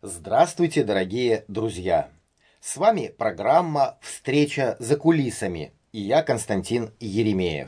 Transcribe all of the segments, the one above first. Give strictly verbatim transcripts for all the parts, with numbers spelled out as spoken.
Здравствуйте, дорогие друзья! С вами программа «Встреча за кулисами» и я, Константин Еремеев.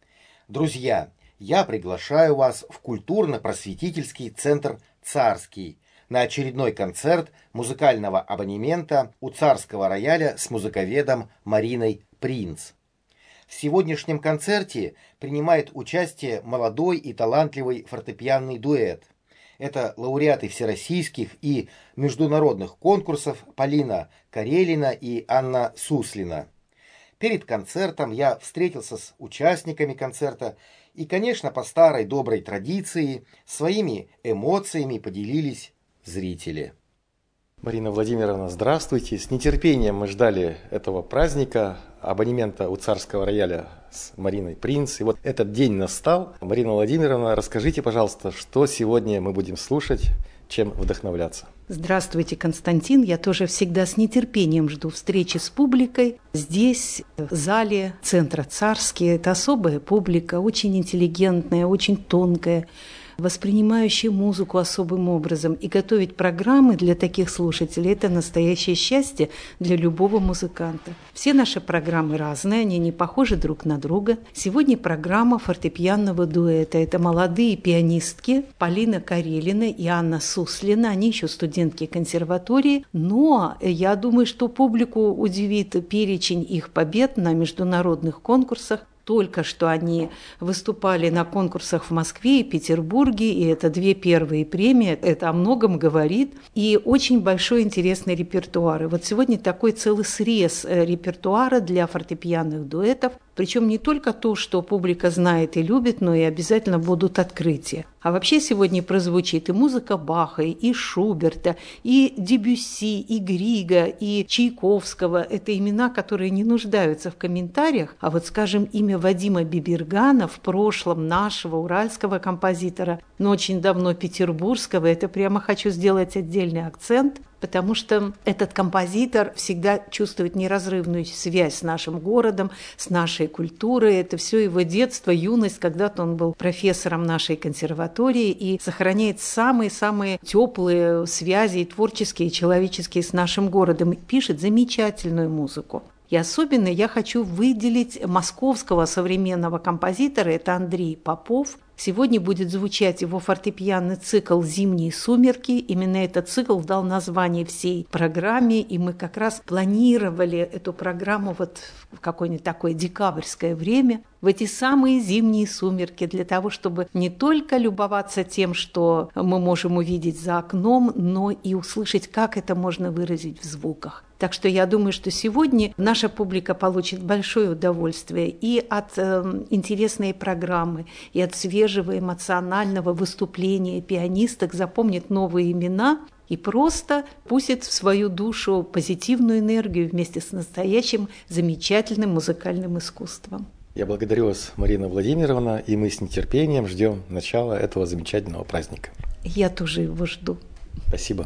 Друзья, я приглашаю вас в культурно-просветительский центр «Царский» на очередной концерт музыкального абонемента у Царского рояля с музыковедом Мариной Принц. В сегодняшнем концерте принимает участие молодой и талантливый фортепианный дуэт. Это лауреаты всероссийских и международных конкурсов Полина Карелина и Анна Суслина. Перед концертом я встретился с участниками концерта и, конечно, по старой доброй традиции, своими эмоциями поделились зрители. Марина Владимировна, здравствуйте. С нетерпением мы ждали этого праздника, абонемента у Царского рояля с Мариной Принц. И вот этот день настал. Марина Владимировна, расскажите, пожалуйста, что сегодня мы будем слушать, чем вдохновляться. Здравствуйте, Константин. Я тоже всегда с нетерпением жду встречи с публикой. Здесь, в зале Центра Царский, это особая публика, очень интеллигентная, очень тонкая, воспринимающие музыку особым образом. И готовить программы для таких слушателей – это настоящее счастье для любого музыканта. Все наши программы разные, они не похожи друг на друга. Сегодня программа фортепианного дуэта. Это молодые пианистки Полина Карелина и Анна Суслина. Они еще студентки консерватории. Но я думаю, что публику удивит перечень их побед на международных конкурсах. Только что они выступали на конкурсах в Москве и Петербурге, и это две первые премии, это о многом говорит, и очень большой интересный репертуар. И вот сегодня такой целый срез репертуара для фортепианных дуэтов, причем не только то, что публика знает и любит, но и обязательно будут открытия. А вообще сегодня прозвучит и музыка Баха, и Шуберта, и Дебюсси, и Грига, и Чайковского. Это имена, которые не нуждаются в комментариях. А вот, скажем, имя Вадима Бибергана, в прошлом нашего уральского композитора, но очень давно петербургского, это прямо хочу сделать отдельный акцент, потому что этот композитор всегда чувствует неразрывную связь с нашим городом, с нашей культурой. Это все его детство, юность. Когда-то он был профессором нашей консерватории и сохраняет самые-самые теплые связи, творческие и человеческие, с нашим городом. Пишет замечательную музыку. И особенно я хочу выделить московского современного композитора, это Андрей Попов. Сегодня будет звучать его фортепианный цикл «Зимние сумерки». Именно этот цикл дал название всей программе, и мы как раз планировали эту программу вот в какое-нибудь такое декабрьское время, в эти самые зимние сумерки, для того, чтобы не только любоваться тем, что мы можем увидеть за окном, но и услышать, как это можно выразить в звуках. Так что я думаю, что сегодня наша публика получит большое удовольствие и от э, интересной программы, и от свежего эмоционального выступления пианисток, запомнит новые имена и просто пустит в свою душу позитивную энергию вместе с настоящим замечательным музыкальным искусством. Я благодарю вас, Марина Владимировна, и мы с нетерпением ждем начала этого замечательного праздника. Я тоже его жду. Спасибо.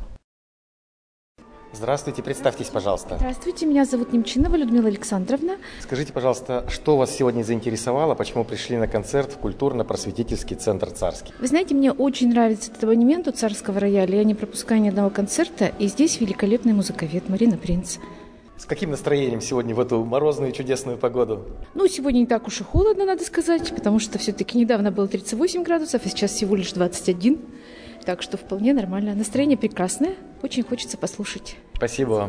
Здравствуйте, представьтесь, пожалуйста. Здравствуйте, меня зовут Немчинова Людмила Александровна. Скажите, пожалуйста, что вас сегодня заинтересовало, почему пришли на концерт в культурно-просветительский центр «Царский»? Вы знаете, мне очень нравится этот абонемент у Царского рояля. Я не пропускаю ни одного концерта, и здесь великолепный музыковед Марина Принц. С каким настроением сегодня в эту морозную чудесную погоду? Ну, сегодня не так уж и холодно, надо сказать, потому что все-таки недавно было тридцать восемь градусов, а сейчас всего лишь двадцать один. Так что вполне нормально. Настроение прекрасное, очень хочется послушать. Спасибо вам.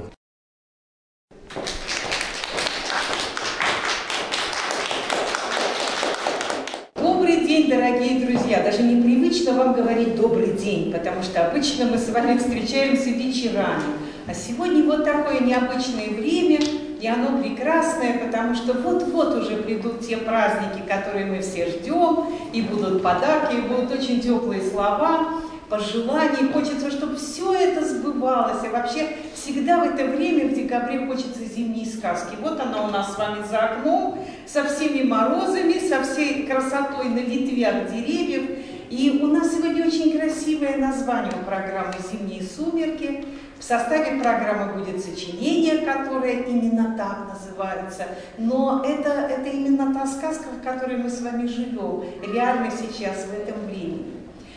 Добрый день, дорогие друзья. Даже непривычно вам говорить добрый день, потому что обычно мы с вами встречаемся вечерами. А сегодня вот такое необычное время, и оно прекрасное, потому что вот-вот уже придут те праздники, которые мы все ждем, и будут подарки, и будут очень теплые слова, пожеланий. Хочется, чтобы все это сбывалось. И вообще всегда в это время, в декабре, хочется зимние сказки. Вот она у нас с вами за окном, со всеми морозами, со всей красотой на ветвях деревьев. И у нас сегодня очень красивое название у программы «Зимние сумерки». В составе программы будет сочинение, которое именно так называется. Но это, это именно та сказка, в которой мы с вами живем, реально сейчас, в этом времени.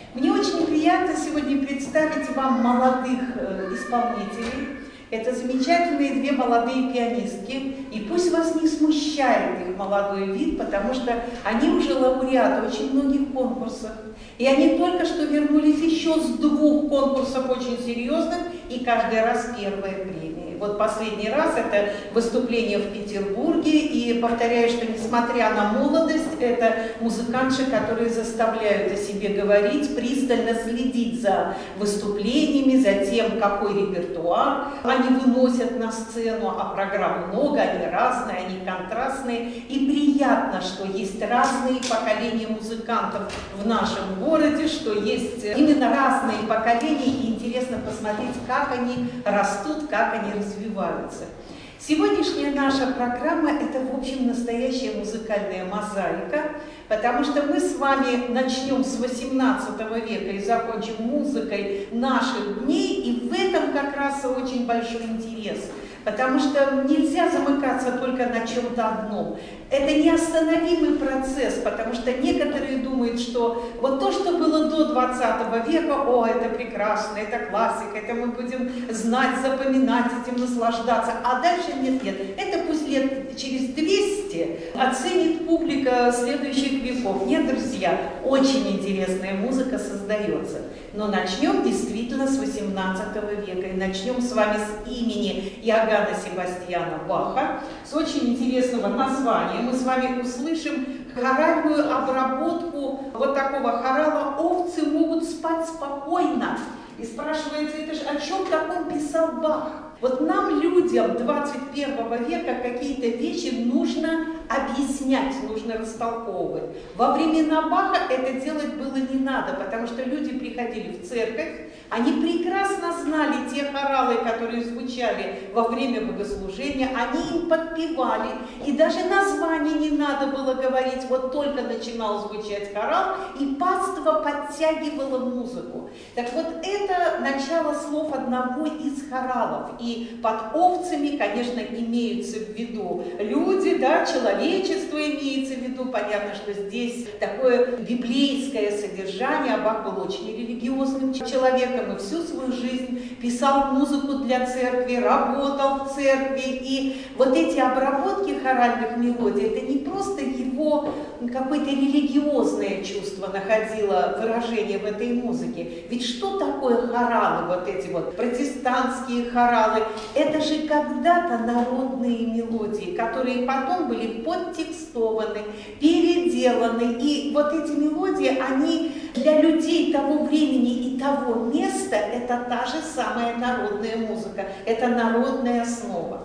Мне очень приятно сегодня представить вам молодых э, исполнителей. Это замечательные две молодые пианистки. И пусть вас не смущает их молодой вид, потому что они уже лауреаты очень многих конкурсов. И они только что вернулись еще с двух конкурсов очень серьезных, и каждый раз первая премия. Вот последний раз это выступление в Петербурге, и повторяю, что несмотря на молодость, это музыкантши, которые заставляют о себе говорить, пристально следить за выступлениями, за тем, какой репертуар они выносят на сцену, а программ много, они разные, они контрастные, и приятно, что есть разные поколения музыкантов в нашем городе, что есть именно разные поколения, и интересно посмотреть, как они растут, как они развиваются. Сегодняшняя наша программа – это, в общем, настоящая музыкальная мозаика, потому что мы с вами начнем с восемнадцатого века и закончим музыкой наших дней, и в этом как раз очень большой интерес. Потому что нельзя замыкаться только на чем-то одном. Это неостановимый процесс, потому что некоторые думают, что вот то, что было до двадцатого века, о, это прекрасно, это классика, это мы будем знать, запоминать, этим наслаждаться. А дальше нет, нет. Это пусть лет через двести оценит публика следующих веков. Нет, друзья, очень интересная музыка создается. Но начнем действительно с восемнадцатого века. И начнем с вами с имени Иоганна Себастьяна Баха, с очень интересного названия. Мы с вами услышим хоральную обработку вот такого хорала «Овцы могут спать спокойно». И спрашивается, это же о чем таком писал Бах? Вот нам, людям двадцать первого века, какие-то вещи нужно объяснять, нужно растолковывать. Во времена Баха это делать было не надо, потому что люди приходили в церковь, они прекрасно знали те хоралы, которые звучали во время богослужения, они им подпевали, и даже название не надо было говорить, вот только начинал звучать хорал, и паства подтягивала музыку. Так вот, это начало слов одного из хоралов. И под овцами, конечно, имеются в виду люди, да, человечество имеется в виду. Понятно, что здесь такое библейское содержание. Бах был очень религиозным человеком и всю свою жизнь писал музыку для церкви, работал в церкви. И вот эти обработки хоральных мелодий, это не просто его какое-то религиозное чувство находило выражение в этой музыке. Ведь что такое хоралы, вот эти вот протестантские хоралы? Это же когда-то народные мелодии, которые потом были подтекстованы, переделаны. И вот эти мелодии, они для людей того времени и того места, это та же самая народная музыка, это народная основа.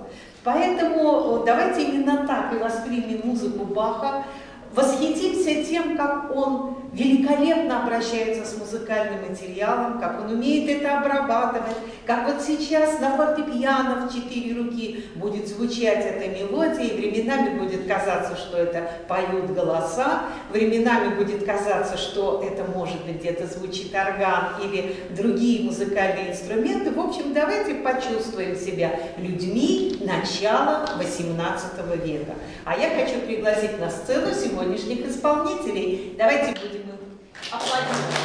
Поэтому давайте именно так и воспримем музыку Баха, восхитимся тем, как он великолепно обращается с музыкальным материалом, как он умеет это обрабатывать, как вот сейчас на фортепиано в четыре руки будет звучать эта мелодия, и временами будет казаться, что это поют голоса, временами будет казаться, что это может быть где-то звучит орган или другие музыкальные инструменты. В общем, давайте почувствуем себя людьми начала восемнадцатого века. А я хочу пригласить на сцену сегодняшних исполнителей. Давайте будем им аплодировать.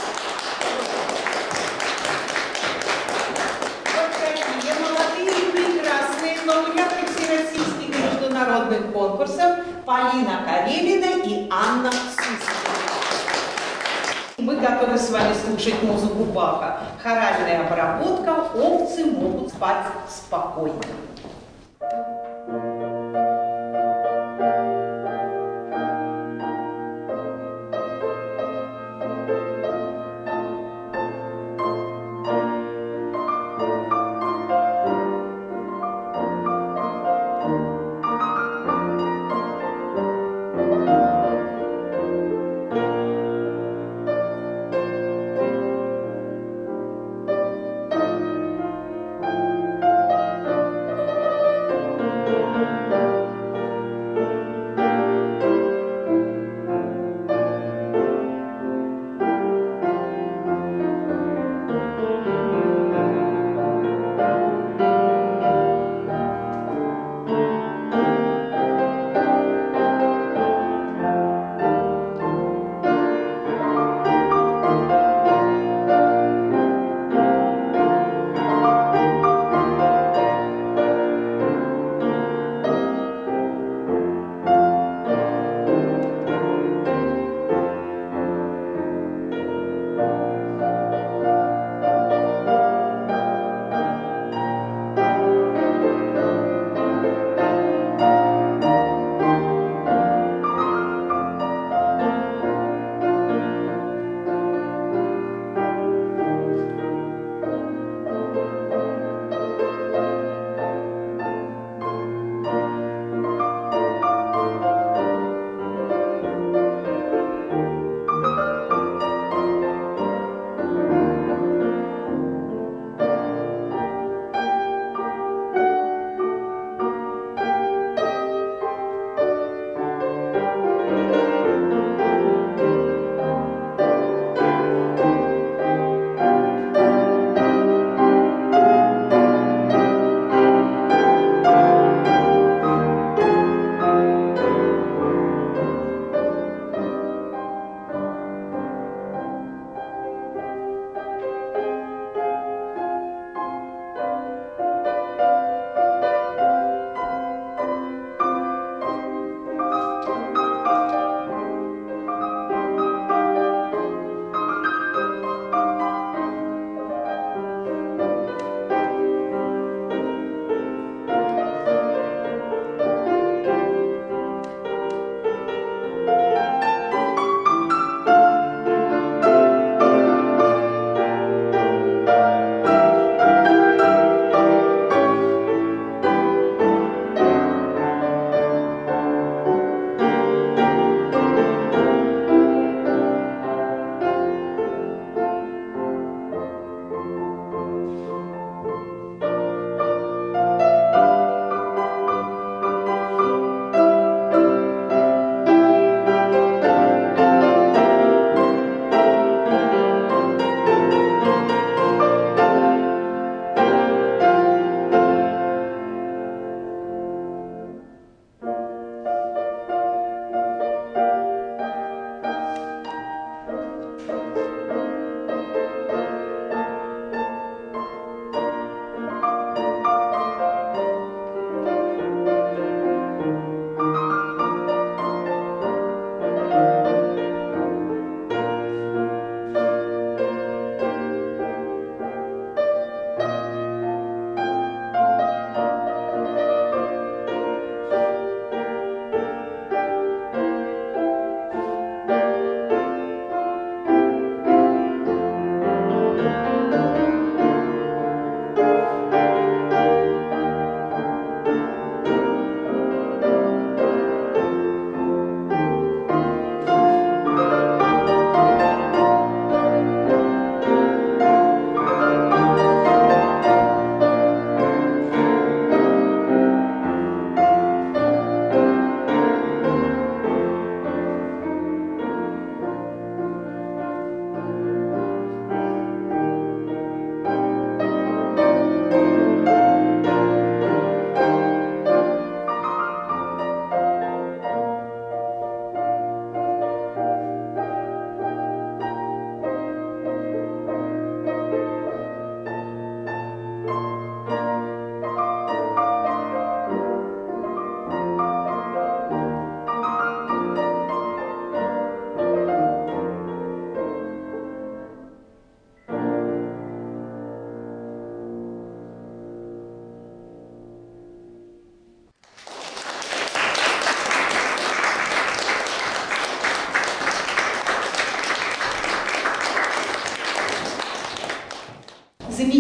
Вот такие молодые и прекрасные лауреаты всероссийских и международных конкурсов Полина Карелина и Анна Сусикова. Мы готовы с вами слушать музыку Баха. Хоральная обработка «Овцы могут спать спокойно».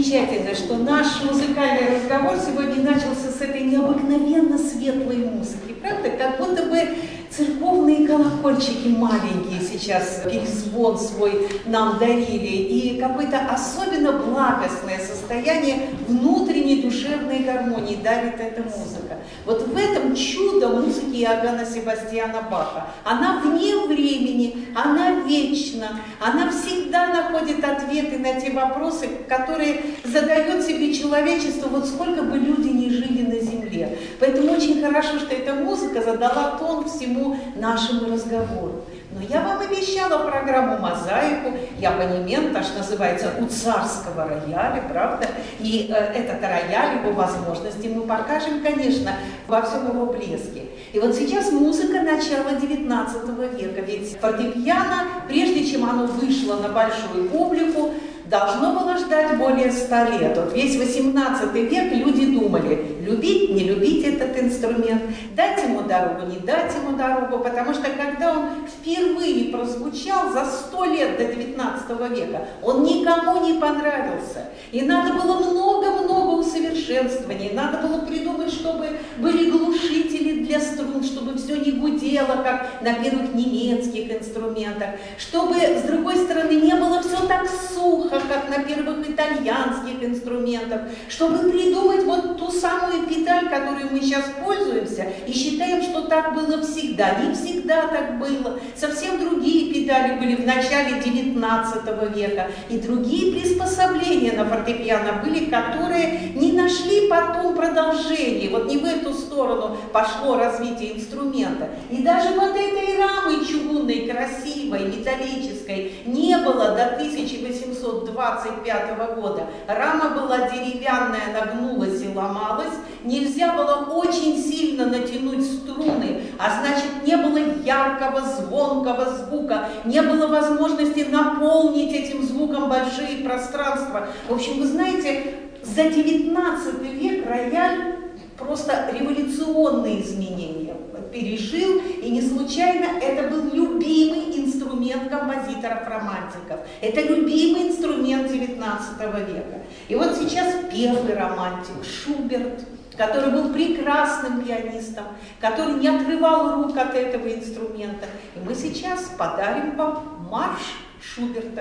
замечательно, что наш музыкальный разговор сегодня начался с этой необыкновенно светлой музыки. Правда? Как будто бы церковные колокольчики маленькие сейчас перезвон свой нам дарили. И какое-то особенно благостное состояние внутренней душевной гармонии дарит эта музыка. Вот в этом чудо музыки Иоганна Себастьяна Баха. Она вне времени, она вечна, она всегда находит ответы на те вопросы, которые задает себе человечество, вот сколько бы люди ни жили на земле. Поэтому очень хорошо, что эта музыка задала тон всему нашему разговору. Но я вам обещала программу «Мозаику», и абонемент аж называется «У царского рояля», правда? И э, этот рояль, его возможности мы покажем, конечно, во всем его блеске. И вот сейчас музыка начала девятнадцатого века, ведь фортепиано, прежде чем оно вышло на большую публику, должно было ждать более ста лет. Вот весь восемнадцатый век люди думали, любить, не любить этот инструмент, дать ему дорогу, не дать ему дорогу, потому что когда он впервые прозвучал за сто лет до девятнадцатого века, он никому не понравился. И надо было много-много усовершенствований, надо было придумать, чтобы были глушители для струн, чтобы все не гудело, как на первых немецких инструментах, чтобы, с другой стороны, не было все так сухо, как на первых итальянских инструментах, чтобы придумать вот ту самую педаль, которой мы сейчас пользуемся, и считаем, что так было всегда. Не всегда так было. Совсем другие педали были в начале девятнадцатого века, и другие приспособления на фортепиано были, которые не нашли потом продолжения. Вот не в эту сторону пошло развитие инструмента. И даже вот этой рамы чугунной, красивой, металлической не было до тысяча восемьсот двадцать пятого года. Рама была деревянная, нагнулась и ломалась. Нельзя было очень сильно натянуть струны, а значит, не было яркого, звонкого звука, не было возможности наполнить этим звуком большие пространства. В общем, вы знаете, за девятнадцатый век рояль просто революционные изменения пережил, и не случайно это был любимый инструмент композиторов-романтиков. Это любимый инструмент девятнадцатого века. И вот сейчас первый романтик Шуберт, который был прекрасным пианистом, который не отрывал рук от этого инструмента. И мы сейчас подарим вам марш Шуберта.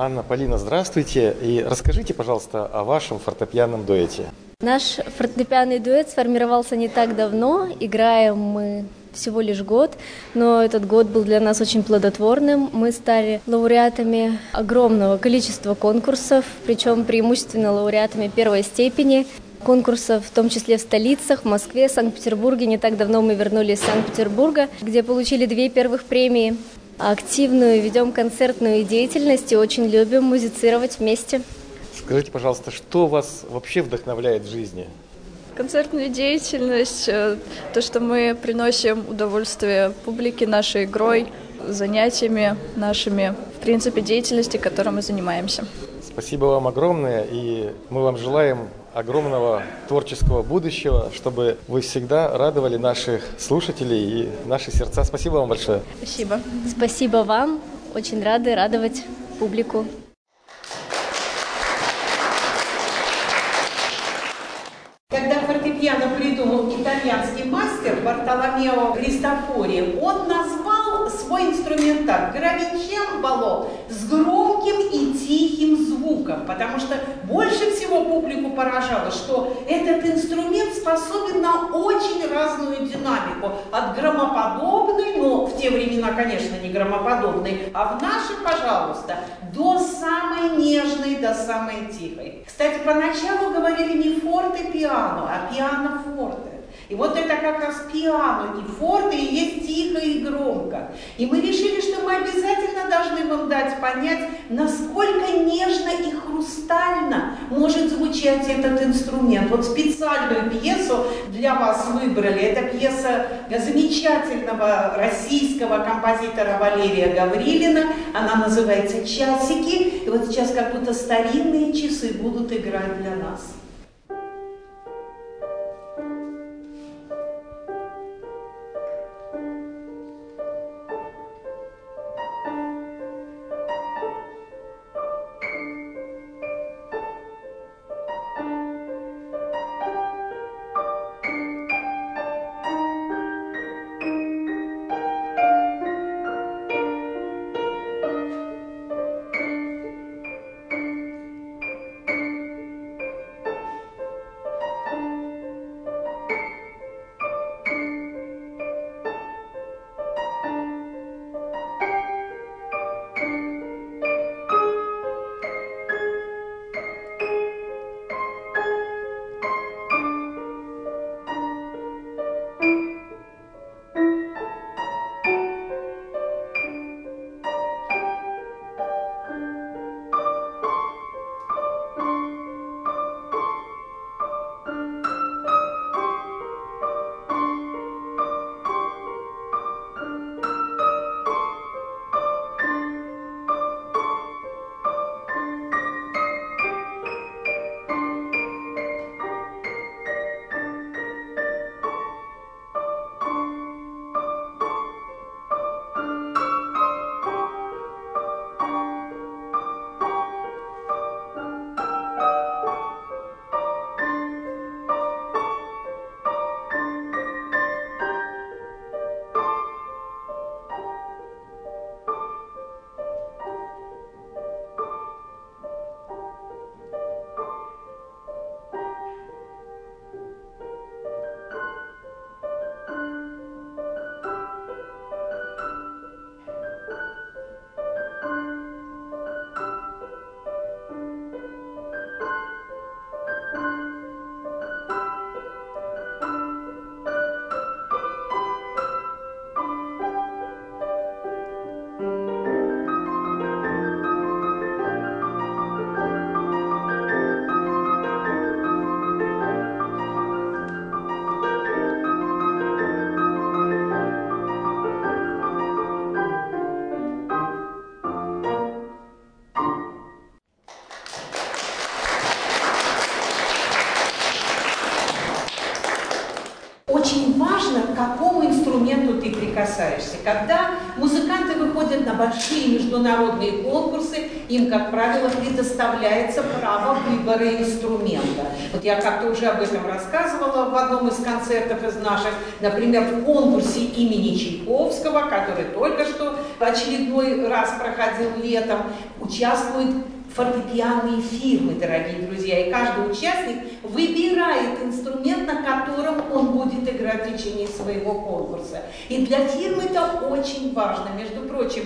Анна, Полина, здравствуйте. И расскажите, пожалуйста, о вашем фортепианном дуэте. Наш фортепианный дуэт сформировался не так давно. Играем мы всего лишь год, но этот год был для нас очень плодотворным. Мы стали лауреатами огромного количества конкурсов, причем преимущественно лауреатами первой степени. Конкурсов, в том числе в столицах, в Москве, Санкт-Петербурге. Не так давно мы вернулись из Санкт-Петербурга, где получили две первых премии. Активную ведем концертную деятельность и очень любим музицировать вместе. Скажите, пожалуйста, что вас вообще вдохновляет в жизни? Концертную деятельность, то, что мы приносим удовольствие публике нашей игрой, занятиями нашими, в принципе, деятельности, которой мы занимаемся. Спасибо вам огромное, и мы вам желаем огромного творческого будущего, чтобы вы всегда радовали наших слушателей и наши сердца. Спасибо вам большое. Спасибо. Спасибо вам. Очень рады радовать публику. Когда фортепиано придумал итальянский мастер Бартоломео Кристофори, он назвал свой инструмент так: гравичембало, с громким и тихим звуком, потому что больше всего публику поражало, что этот инструмент способен на очень разную динамику, от громоподобной, но в те времена, конечно, не громоподобной, а в наши, пожалуйста, до самой нежной, до самой тихой. Кстати, поначалу говорили не фортепиано, а пиано-форте. И вот это как раз пиано и форте и есть тихо и громко. И мы решили, что мы обязательно должны вам дать понять, насколько нежно и хрустально может звучать этот инструмент. Вот специальную пьесу для вас выбрали. Это пьеса замечательного российского композитора Валерия Гаврилина. Она называется «Часики». И вот сейчас как будто старинные часы будут играть для нас. Очень важно, к какому инструменту ты прикасаешься. Когда музыканты выходят на большие международные конкурсы, им, как правило, предоставляется право выбора инструмента. Вот я как-то уже об этом рассказывала в одном из концертов из наших, например, в конкурсе имени Чайковского, который только что в очередной раз проходил летом, участвуют фортепианные фирмы, дорогие друзья, и каждый участник выбирает инструмент, на котором он будет играть в течение своего конкурса. И для фирмы это очень важно. Между прочим,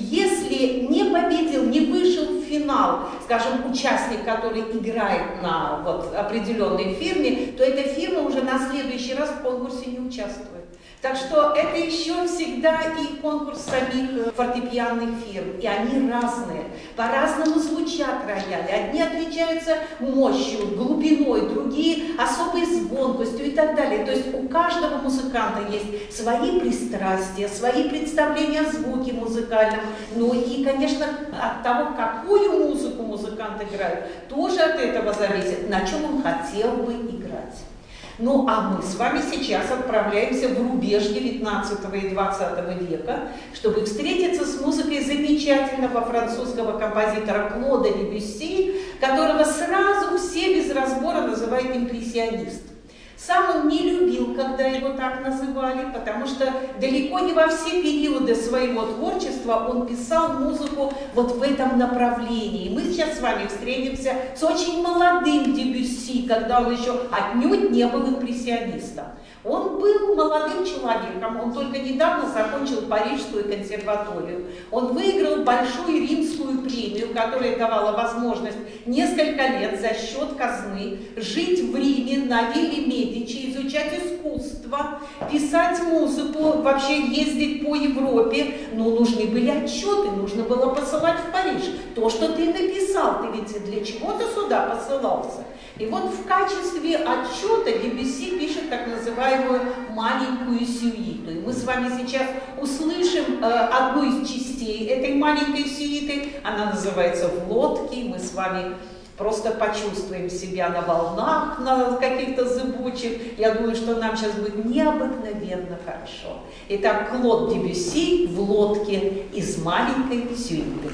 если не победил, не вышел в финал, скажем, участник, который играет на вот определенной фирме, то эта фирма уже на следующий раз в конкурсе не участвует. Так что это еще всегда и конкурс самих фортепианных фирм, и они разные, по-разному звучат рояли. Одни отличаются мощью, глубиной, другие особой звонкостью и так далее. То есть у каждого музыканта есть свои пристрастия, свои представления о звуке музыкальном. Ну и, конечно, от того, какую музыку музыкант играет, тоже от этого зависит, на чем он хотел бы играть. Ну, а мы с вами сейчас отправляемся в рубеж девятнадцатого и двадцатого века, чтобы встретиться с музыкой замечательного французского композитора Клода Дебюсси, которого сразу все без разбора называют импрессионист. Сам он не любил, когда его так называли, потому что далеко не во все периоды своего творчества он писал музыку вот в этом направлении. И мы сейчас с вами встретимся с очень молодым Дебюсси, когда он еще отнюдь не был импрессионистом. Он был молодым человеком, он только недавно закончил Парижскую консерваторию. Он выиграл большую римскую премию, которая давала возможность несколько лет за счет казны жить в Риме на вилле Медичи, изучать искусство, писать музыку, вообще ездить по Европе. Но нужны были отчеты, нужно было посылать в Париж. То, что ты написал, ты ведь для чего ты сюда посылался? И вот в качестве отчета Дебюсси пишет так называемую маленькую сюиту. И мы с вами сейчас услышим э, одну из частей этой маленькой сюиты. Она называется «В лодке». Мы с вами просто почувствуем себя на волнах, на каких-то зыбучих. Я думаю, что нам сейчас будет необыкновенно хорошо. Итак, Клод Дебюсси «В лодке» из маленькой сюиты.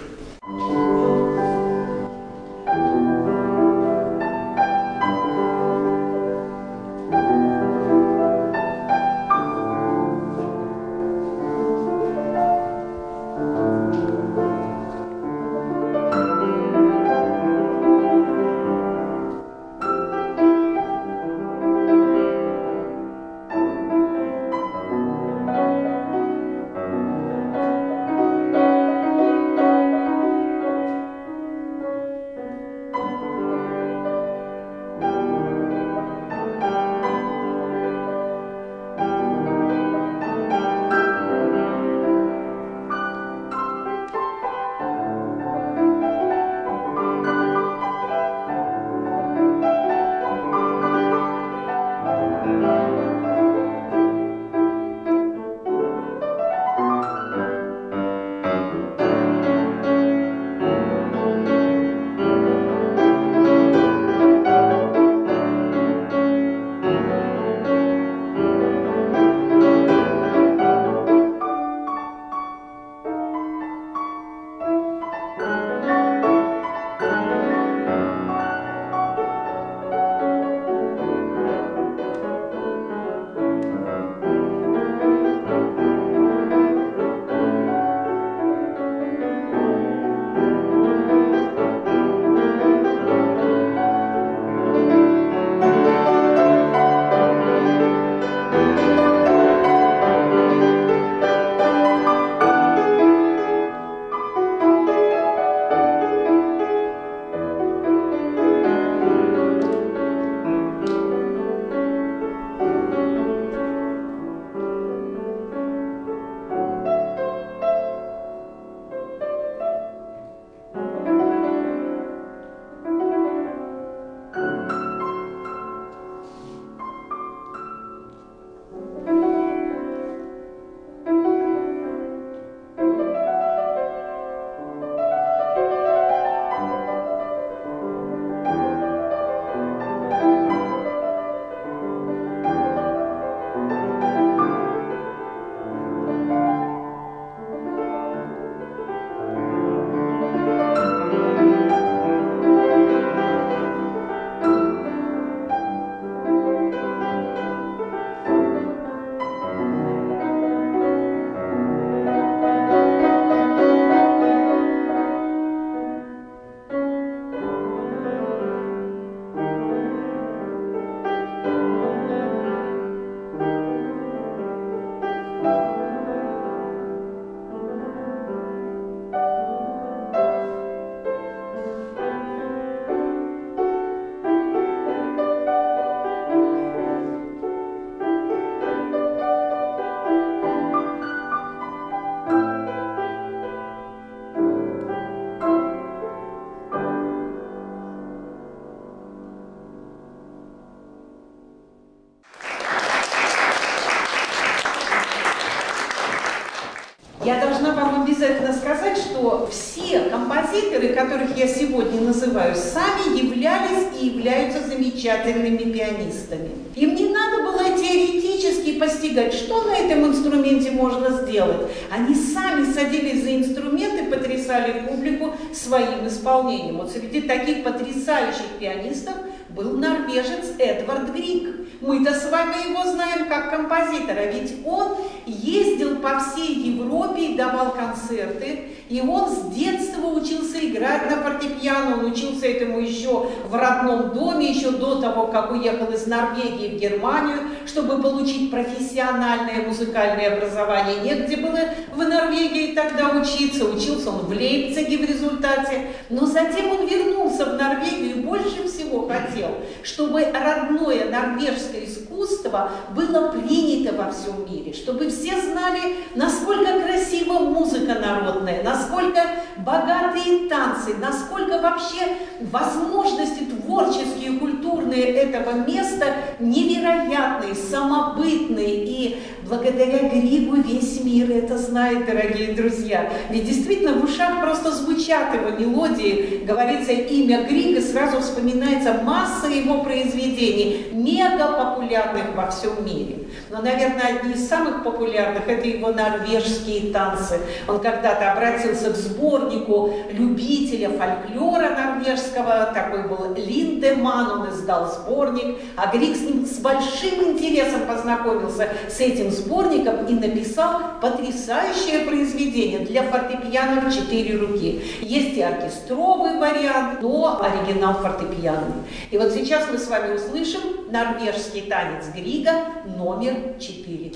я должна вам обязательно сказать, что все композиторы, которых я сегодня называю, сами являлись и являются замечательными пианистами. Им не надо было теоретически постигать, что на этом инструменте можно сделать. Они сами садились за инструмент и потрясали публику своим исполнением. Вот среди таких потрясающих пианистов был норвежец Эдвард Григ. Мы-то с вами его знаем как композитора, ведь он ездил по всей Европе и давал концерты, и он с детства учился играть на фортепиано, он учился этому еще в родном доме, еще до того, как уехал из Норвегии в Германию, чтобы получить профессиональное музыкальное образование. Негде было в Норвегии тогда учиться, учился он в Лейпциге в результате, но затем он вернулся в Норвегию и больше всего хотел, чтобы родное норвежское искусство было принято во всем мире, чтобы все знали, насколько красива музыка народная, насколько богатые танцы, насколько вообще возможности творческие, культурные этого места невероятные, самобытные. И благодаря Григу весь мир это знает, дорогие друзья. Ведь действительно в ушах просто звучат его мелодии. Говорится имя Грига, сразу вспоминается масса его произведений, мега популярных во всем мире. Но, наверное, одни из самых популярных – это его норвежские танцы. Он когда-то обратился к сборнику любителя фольклора норвежского, такой был Линдеман, он издал сборник, а Григ с ним с большим интересом познакомился с этим сборником и написал потрясающее произведение для фортепиано в четыре руки. Есть и оркестровый вариант, но оригинал фортепиано. И вот сейчас мы с вами услышим норвежский танец Грига номер четыре.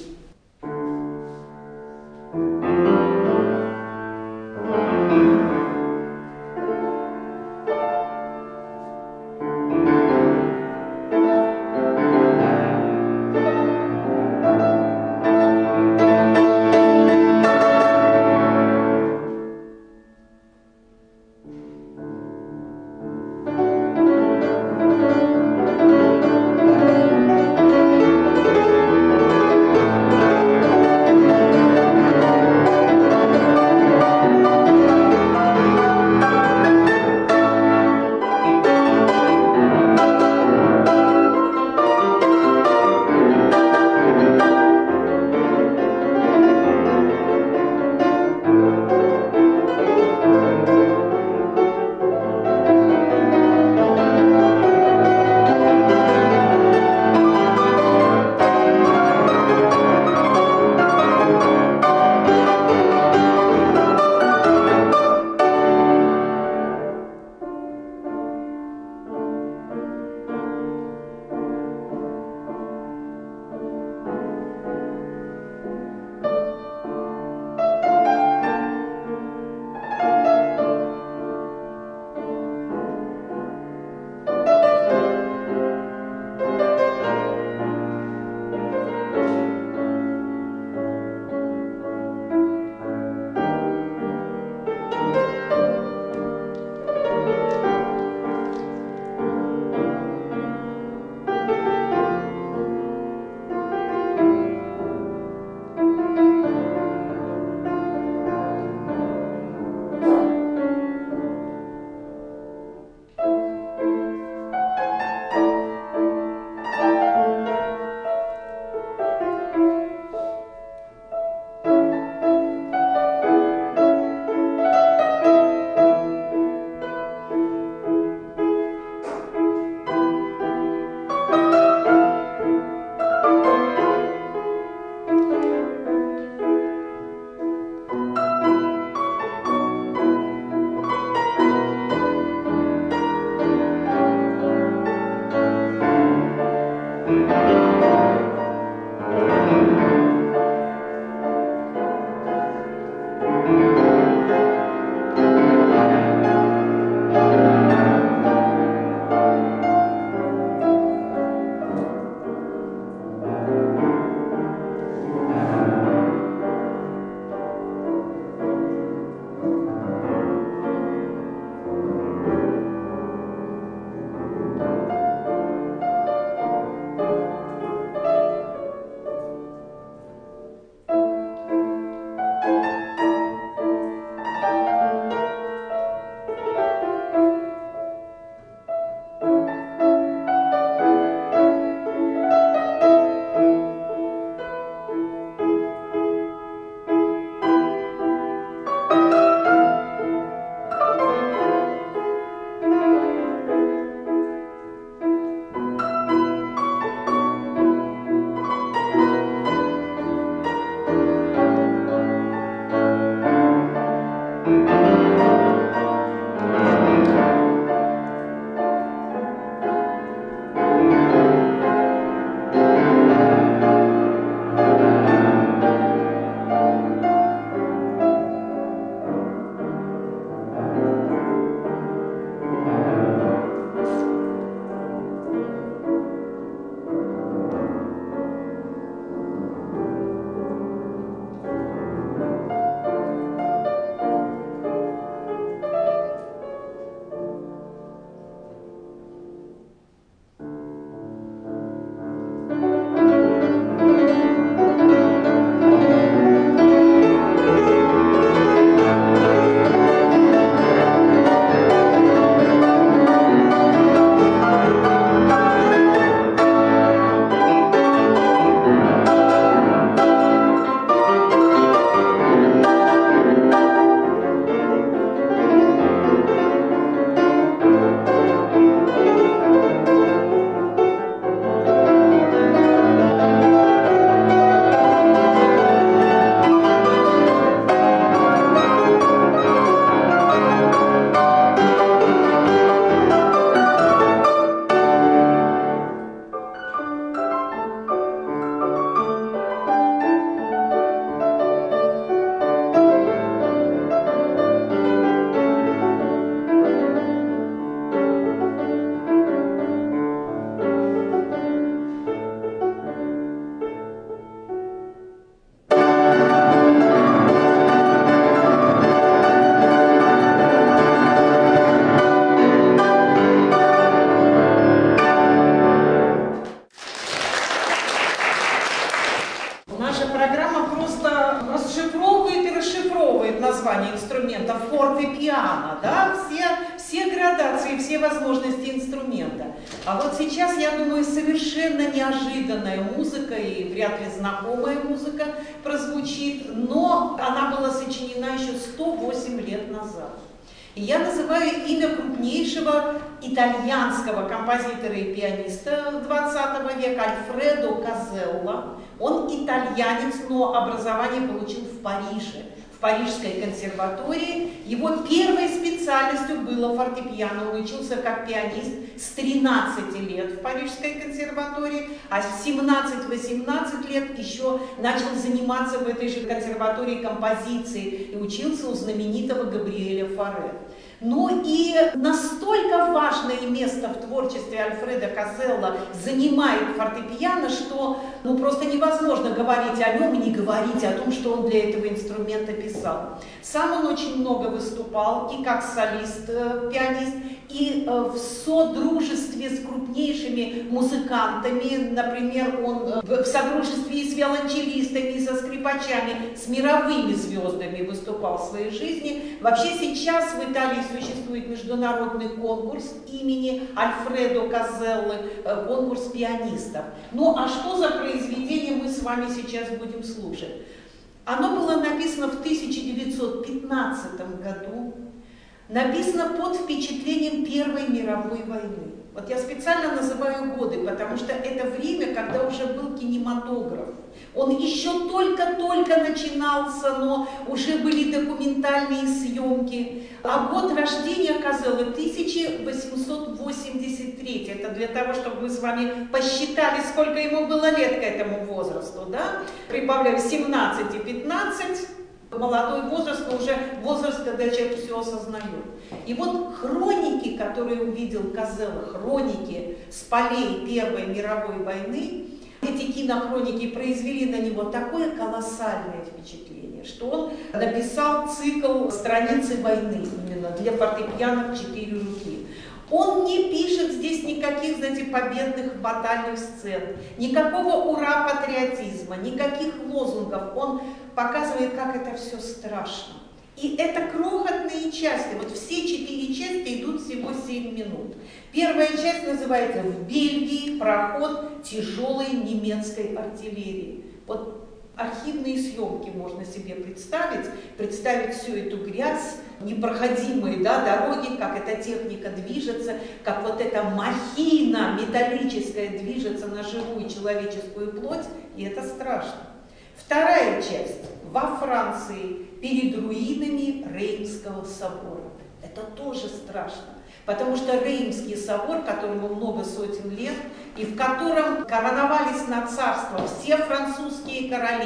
наша программа просто расшифровывает и расшифровывает название инструмента фортепиано, да, все, все градации, все возможности инструмента. А вот сейчас, я думаю, совершенно неожиданная музыка и вряд ли знакомая музыка прозвучит, но она была сочинена еще сто восемь лет назад. И я называю имя крупнейшего итальянского композитора и пианиста двадцатого века Альфредо Козелло. Он итальянец, но образование получил в Париже, в Парижской консерватории. Его первой специальностью было фортепиано. Он учился как пианист с тринадцати лет в Парижской консерватории, а в семнадцать-восемнадцать лет еще начал заниматься в этой же консерватории композицией и учился у знаменитого Габриэля Фаре. Ну и настолько важное место в творчестве Альфредо Козелло занимает фортепиано, что ну, просто невозможно говорить о нем и не говорить о том, что он для этого инструмента писал. Сам он очень много выступал и как солист-пианист, и в содружестве с крупнейшими музыкантами. Например, он в содружестве и с виолончелистами, и со скрипачами, с мировыми звездами выступал в своей жизни. Вообще сейчас в Италии существует международный конкурс имени Альфредо Козелло, конкурс пианистов. Ну а что за произведение мы с вами сейчас будем слушать? Оно было написано в тысяча девятьсот пятнадцатом году, написано под впечатлением Первой мировой войны. Вот я специально называю годы, потому что это время, когда уже был кинематограф. Он еще только-только начинался, но уже были документальные съемки. А год рождения Козелло тысяча восемьсот восемьдесят третий. Это для того, чтобы мы с вами посчитали, сколько ему было лет к этому возрасту. Да? Прибавляю семнадцать и пятнадцать. Молодой возраст, но уже возраст, когда человек все осознает. И вот хроники, которые увидел Козелло, хроники с полей Первой мировой войны, эти кинохроники произвели на него такое колоссальное впечатление, что он написал цикл «Страницы войны» именно для фортепиано в четыре руки. Он не пишет здесь никаких, знаете, победных батальных сцен, никакого ура-патриотизма, никаких лозунгов. Он показывает, как это все страшно. И это крохотные части. Вот все четыре части идут всего семь минут. Первая часть называется «В Бельгии проход тяжелой немецкой артиллерии». Вот архивные съемки можно себе представить, представить всю эту грязь, непроходимые да, дороги, как эта техника движется, как вот эта махина металлическая движется на живую человеческую плоть, и это страшно. Вторая часть во Франции, перед руинами Реймского собора. Это тоже страшно. Потому что Реймский собор, которому много сотен лет, и в котором короновались на царство все французские короли,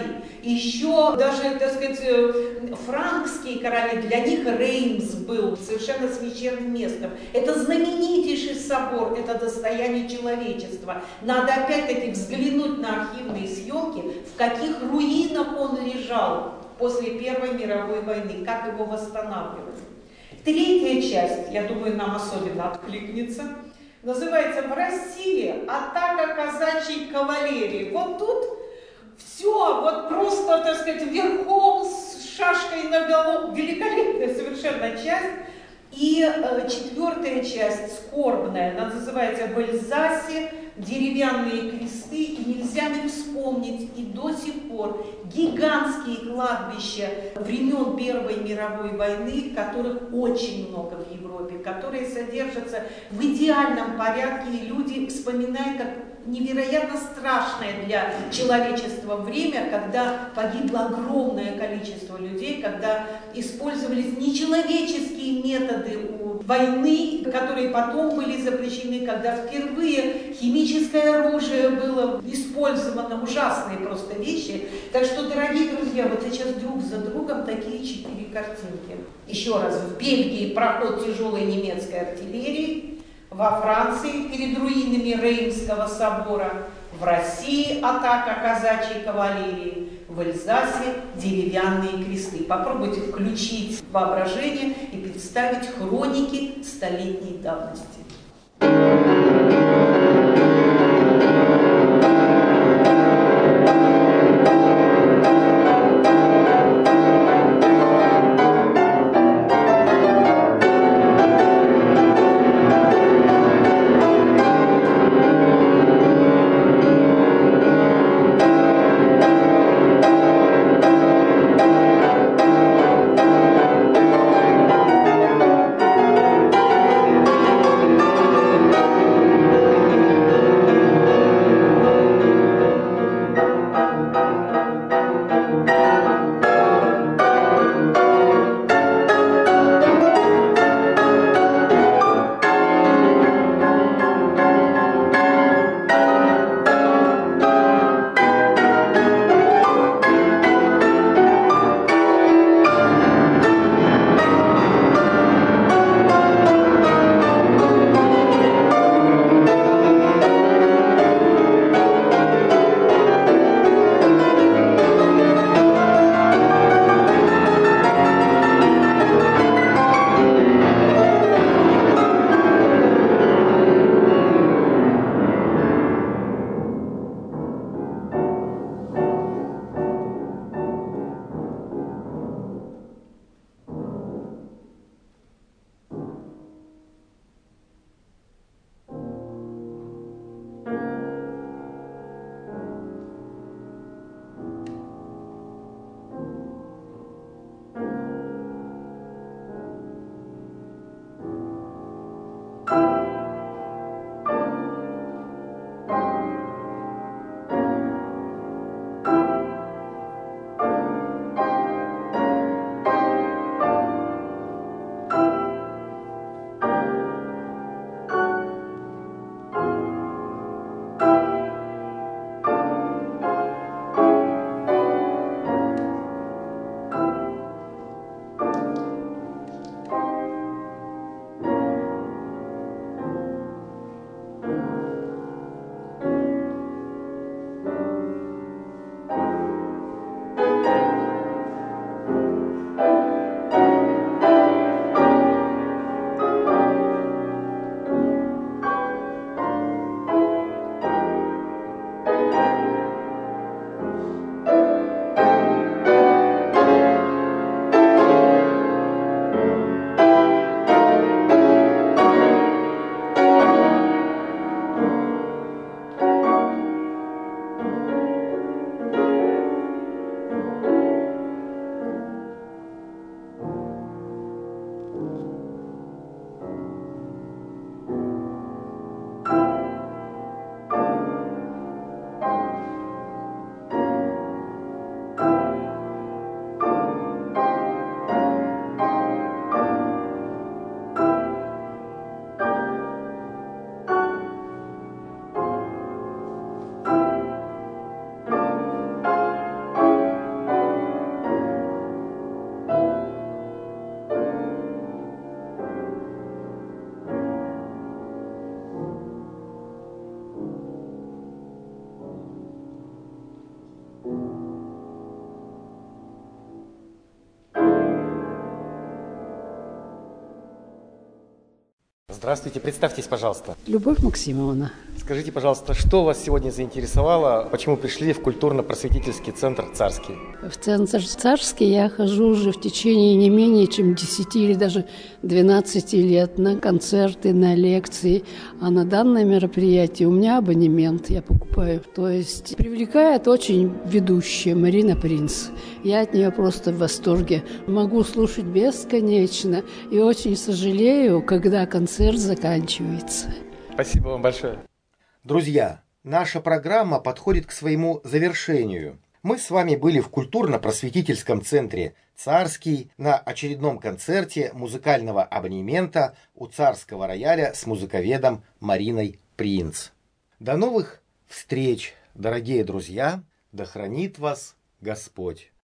еще даже, так сказать, франкские короли, для них Реймс был совершенно священным местом. Это знаменитейший собор, это достояние человечества. Надо опять-таки взглянуть на архивные съемки, в каких руинах он лежал после Первой мировой войны, как его восстанавливали. Третья часть, я думаю, нам особенно откликнется, называется «В России атака казачьей кавалерии». Вот тут все, вот просто, так сказать, верхом с шашкой наголо. Великолепная совершенно часть. И э, четвертая часть, скорбная, она называется «В Эльзасе деревянные кресты», и нельзя не вспомнить и до сих пор гигантские кладбища времен Первой мировой войны, которых очень много в Европе, которые содержатся в идеальном порядке, и люди вспоминают, как невероятно страшное для человечества время, когда погибло огромное количество людей, когда использовались нечеловеческие методы войны, которые потом были запрещены, когда впервые химическое оружие было использовано, ужасные просто вещи. Так что, дорогие друзья, вот сейчас друг за другом такие четыре картинки. Еще раз, в Бельгии проход тяжелой немецкой артиллерии, во Франции перед руинами Реймского собора, в России атака казачьей кавалерии, в Эльзасе деревянные кресты. Попробуйте включить воображение и представить хроники столетней давности. Здравствуйте, представьтесь, пожалуйста. Любовь Максимовна. Скажите, пожалуйста, что вас сегодня заинтересовало, почему пришли в культурно-просветительский центр «Царский»? В центр «Царский» я хожу уже в течение не менее чем десяти или даже двенадцати лет на концерты, на лекции. А на данное мероприятие у меня абонемент я покупаю. То есть привлекает очень ведущая Марина Принц. Я от нее просто в восторге. Могу слушать бесконечно и очень сожалею, когда концерт заканчивается. Спасибо вам большое. Друзья, наша программа подходит к своему завершению. Мы с вами были в культурно-просветительском центре «Царский» на очередном концерте музыкального абонемента у Царского рояля с музыковедом Мариной Принц. До новых встреч, дорогие друзья! Да хранит вас Господь!